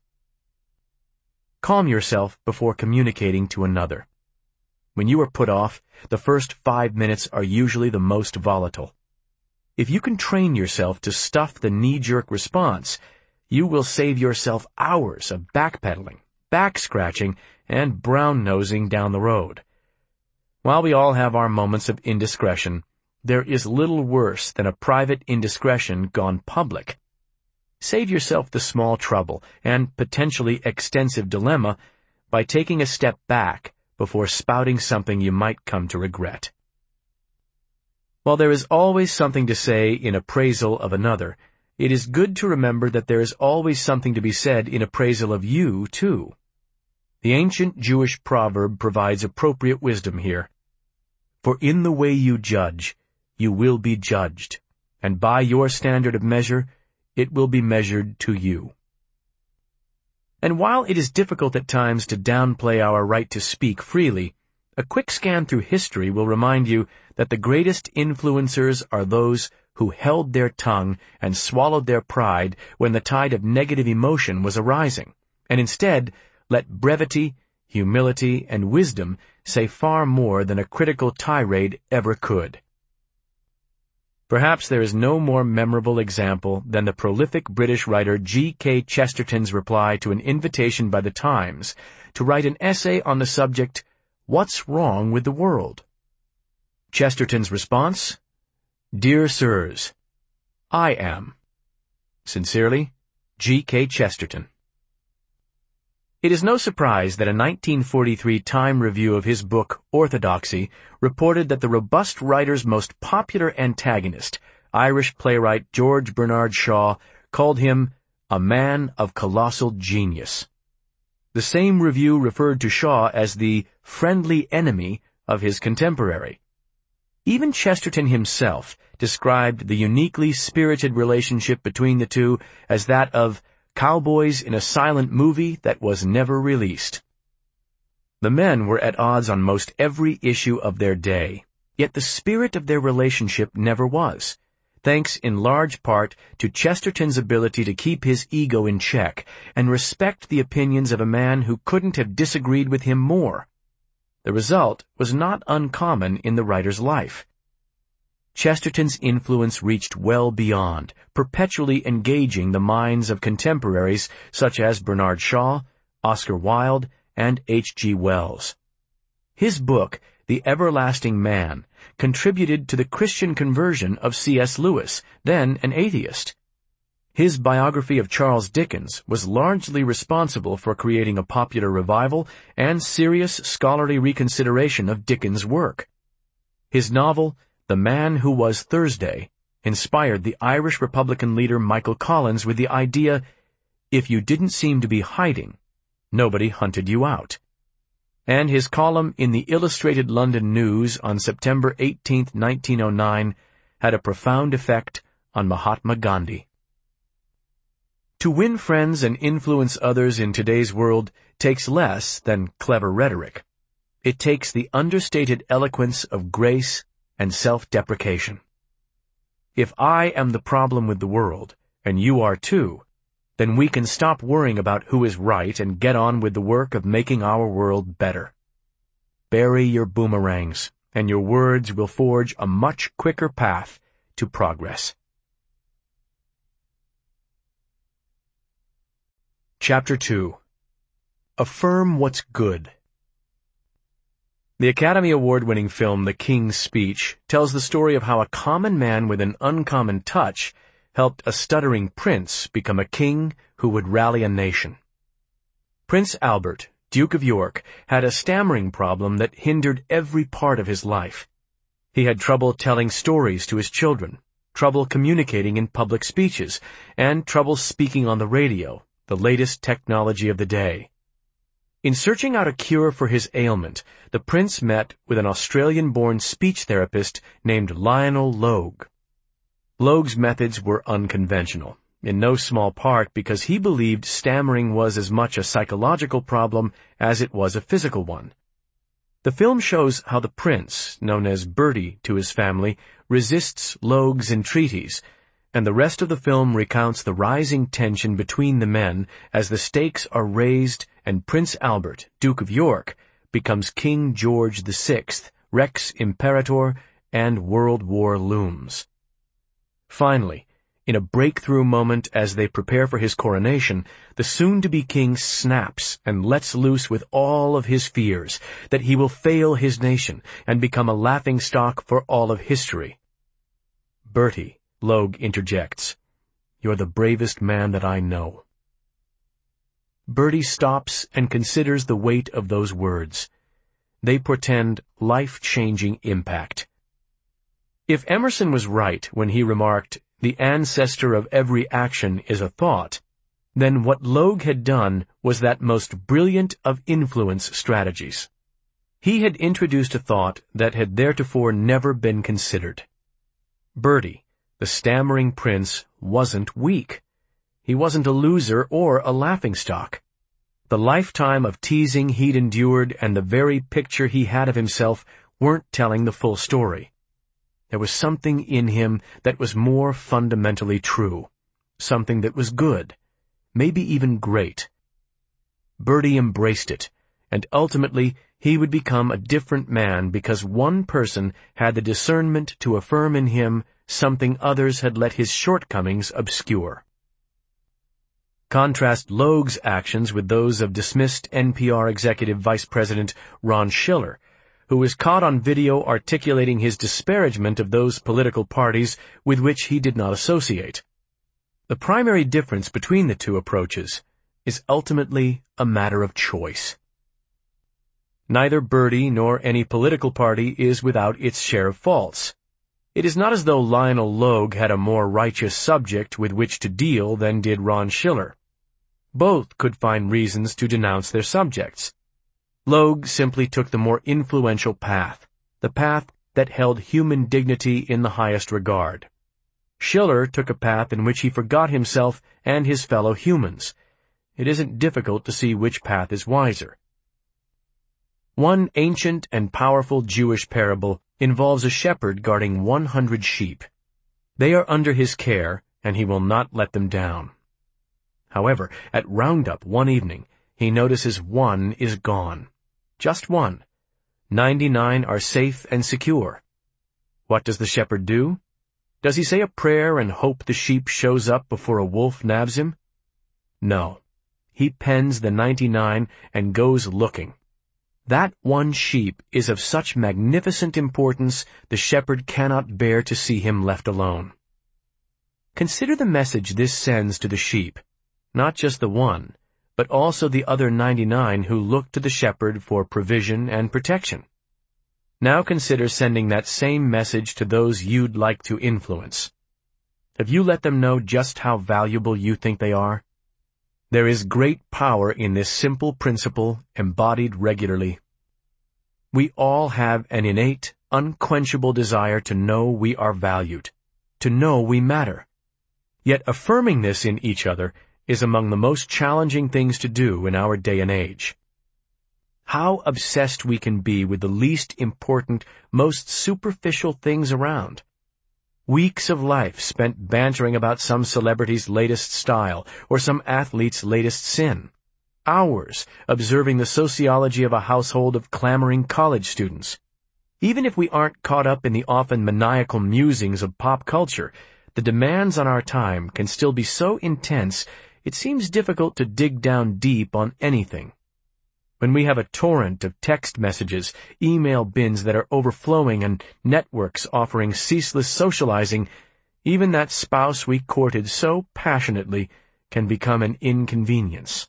Calm yourself before communicating to another. When you are put off, the first five minutes are usually the most volatile. If you can train yourself to stuff the knee-jerk response, you will save yourself hours of backpedaling, back-scratching, and brown-nosing down the road. While we all have our moments of indiscretion, there is little worse than a private indiscretion gone public. Save yourself the small trouble and potentially extensive dilemma by taking a step back before spouting something you might come to regret. While there is always something to say in appraisal of another, it is good to remember that there is always something to be said in appraisal of you, too. The ancient Jewish proverb provides appropriate wisdom here. For in the way you judge, you will be judged, and by your standard of measure, it will be measured to you. And while it is difficult at times to downplay our right to speak freely, a quick scan through history will remind you that the greatest influencers are those who held their tongue and swallowed their pride when the tide of negative emotion was arising, and instead let brevity, humility, and wisdom say far more than a critical tirade ever could. Perhaps there is no more memorable example than the prolific British writer G K Chesterton's reply to an invitation by the Times to write an essay on the subject, "What's Wrong with the World?" Chesterton's response, "Dear Sirs, I am. Sincerely, G K Chesterton." It is no surprise that a nineteen forty-three Time review of his book, Orthodoxy, reported that the robust writer's most popular antagonist, Irish playwright George Bernard Shaw, called him a man of colossal genius. The same review referred to Shaw as the friendly enemy of his contemporary. Even Chesterton himself described the uniquely spirited relationship between the two as that of cowboys in a silent movie that was never released. The men were at odds on most every issue of their day, Yet the spirit of their relationship never was, thanks in large part to Chesterton's ability to keep his ego in check and respect the opinions of a man who couldn't have disagreed with him more. The result was not uncommon in the writer's life. Chesterton's influence reached well beyond, perpetually engaging the minds of contemporaries such as Bernard Shaw, Oscar Wilde, and H G Wells. His book, The Everlasting Man, contributed to the Christian conversion of C S Lewis, then an atheist. His biography of Charles Dickens was largely responsible for creating a popular revival and serious scholarly reconsideration of Dickens' work. His novel, The Man Who Was Thursday, inspired the Irish Republican leader Michael Collins with the idea, if you didn't seem to be hiding, nobody hunted you out. And his column in the Illustrated London News on September eighteenth, nineteen oh nine, had a profound effect on Mahatma Gandhi. To win friends and influence others in today's world takes less than clever rhetoric. It takes the understated eloquence of grace and self-deprecation. If I am the problem with the world, and you are too, then we can stop worrying about who is right and get on with the work of making our world better. Bury your boomerangs, and your words will forge a much quicker path to progress. Chapter two. Affirm What's Good. The Academy Award-winning film The King's Speech tells the story of how a common man with an uncommon touch helped a stuttering prince become a king who would rally a nation. Prince Albert, Duke of York, had a stammering problem that hindered every part of his life. He had trouble telling stories to his children, trouble communicating in public speeches, and trouble speaking on the radio, the latest technology of the day. In searching out a cure for his ailment, the prince met with an Australian-born speech therapist named Lionel Logue. Logue's methods were unconventional, in no small part because he believed stammering was as much a psychological problem as it was a physical one. The film shows how the prince, known as Bertie to his family, resists Logue's entreaties, and the rest of the film recounts the rising tension between the men as the stakes are raised and Prince Albert, Duke of York, becomes King George the Sixth, Rex Imperator, and World War looms. Finally, in a breakthrough moment as they prepare for his coronation, the soon-to-be king snaps and lets loose with all of his fears that he will fail his nation and become a laughingstock for all of history. Bertie, Logue interjects, "You're the bravest man that I know." Bertie stops and considers the weight of those words. They portend life-changing impact. If Emerson was right when he remarked, "The ancestor of every action is a thought," then what Logue had done was that most brilliant of influence strategies. He had introduced a thought that had theretofore never been considered. Bertie, the stammering prince, wasn't weak. He wasn't a loser or a laughingstock. The lifetime of teasing he'd endured and the very picture he had of himself weren't telling the full story. There was something in him that was more fundamentally true, something that was good, maybe even great. Bertie embraced it, and ultimately he would become a different man because one person had the discernment to affirm in him something others had let his shortcomings obscure. Contrast Logue's actions with those of dismissed N P R Executive Vice President Ron Schiller, who was caught on video articulating his disparagement of those political parties with which he did not associate. The primary difference between the two approaches is ultimately a matter of choice. Neither Bertie nor any political party is without its share of faults. It is not as though Lionel Logue had a more righteous subject with which to deal than did Ron Schiller. Both could find reasons to denounce their subjects. Logue simply took the more influential path, the path that held human dignity in the highest regard. Schiller took a path in which he forgot himself and his fellow humans. It isn't difficult to see which path is wiser. One ancient and powerful Jewish parable involves a shepherd guarding one hundred sheep. They are under his care, and he will not let them down. However, at roundup one evening, he notices one is gone. Just one. Ninety-nine are safe and secure. What does the shepherd do? Does he say a prayer and hope the sheep shows up before a wolf nabs him? No. He pens the ninety-nine and goes looking. That one sheep is of such magnificent importance the shepherd cannot bear to see him left alone. Consider the message this sends to the sheep, not just the one, but also the other ninety-nine who look to the shepherd for provision and protection. Now consider sending that same message to those you'd like to influence. Have you let them know just how valuable you think they are? There is great power in this simple principle embodied regularly. We all have an innate, unquenchable desire to know we are valued, to know we matter. Yet affirming this in each other is among the most challenging things to do in our day and age. How obsessed we can be with the least important, most superficial things around. Weeks of life spent bantering about some celebrity's latest style or some athlete's latest sin. Hours observing the sociology of a household of clamoring college students. Even if we aren't caught up in the often maniacal musings of pop culture, the demands on our time can still be so intense it seems difficult to dig down deep on anything. When we have a torrent of text messages, email bins that are overflowing, and networks offering ceaseless socializing, even that spouse we courted so passionately can become an inconvenience.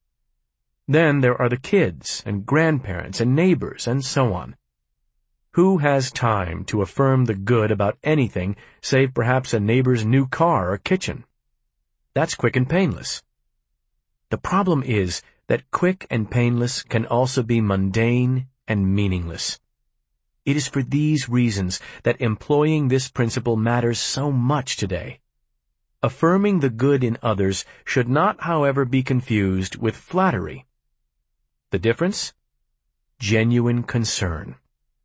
Then there are the kids and grandparents and neighbors and so on. Who has time to affirm the good about anything save perhaps a neighbor's new car or kitchen? That's quick and painless. The problem is that quick and painless can also be mundane and meaningless. It is for these reasons that employing this principle matters so much today. Affirming the good in others should not, however, be confused with flattery. The difference? Genuine concern.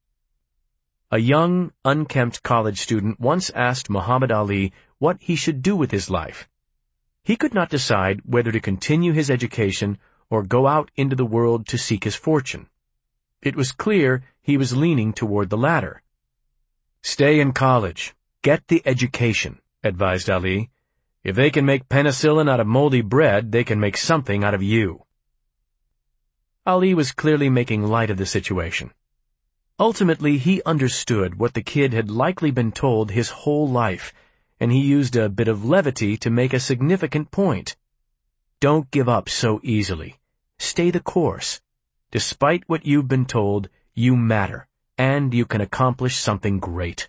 A young, unkempt college student once asked Muhammad Ali what he should do with his life. He could not decide whether to continue his education or go out into the world to seek his fortune. It was clear he was leaning toward the latter. "Stay in college. Get the education," advised Ali. "If they can make penicillin out of moldy bread, they can make something out of you." Ali was clearly making light of the situation. Ultimately, he understood what the kid had likely been told his whole life, and he used a bit of levity to make a significant point. Don't give up so easily. Stay the course. Despite what you've been told, you matter, and you can accomplish something great.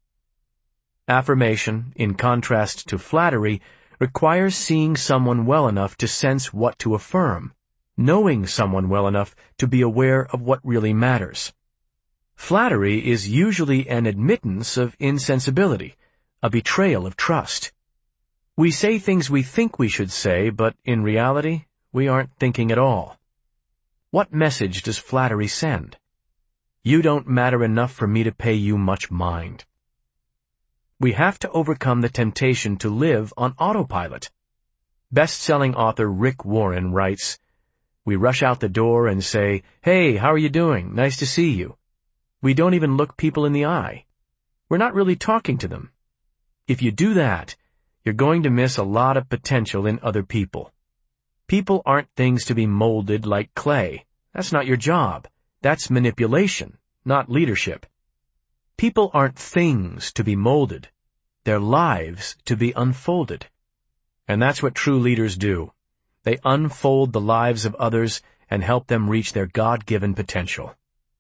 Affirmation, in contrast to flattery, requires seeing someone well enough to sense what to affirm, knowing someone well enough to be aware of what really matters. Flattery is usually an admittance of insensibility, a betrayal of trust. We say things we think we should say, but in reality, we aren't thinking at all. What message does flattery send? You don't matter enough for me to pay you much mind. We have to overcome the temptation to live on autopilot. Best-selling author Rick Warren writes, "We rush out the door and say, 'Hey, how are you doing? Nice to see you.' We don't even look people in the eye. We're not really talking to them. If you do that, you're going to miss a lot of potential in other people. People aren't things to be molded like clay. That's not your job. That's manipulation, not leadership. People aren't things to be molded. They're lives to be unfolded. And that's what true leaders do. They unfold the lives of others and help them reach their God-given potential."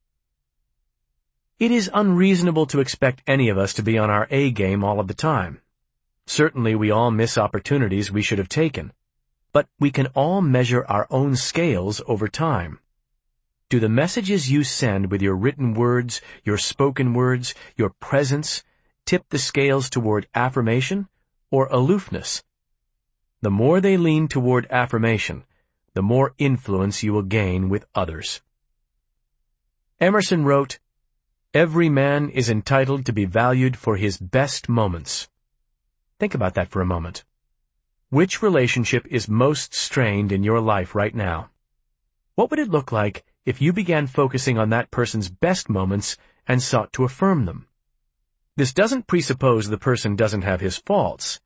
It is unreasonable to expect any of us to be on our A game all of the time. Certainly we all miss opportunities we should have taken. But we can all measure our own scales over time. Do the messages you send with your written words, your spoken words, your presence, tip the scales toward affirmation or aloofness? The more they lean toward affirmation, the more influence you will gain with others. Emerson wrote, Every man is entitled to be valued for his best moments. Think about that for a moment. Which relationship is most strained in your life right now? What would it look like if you began focusing on that person's best moments and sought to affirm them? This doesn't presuppose the person doesn't have his faults.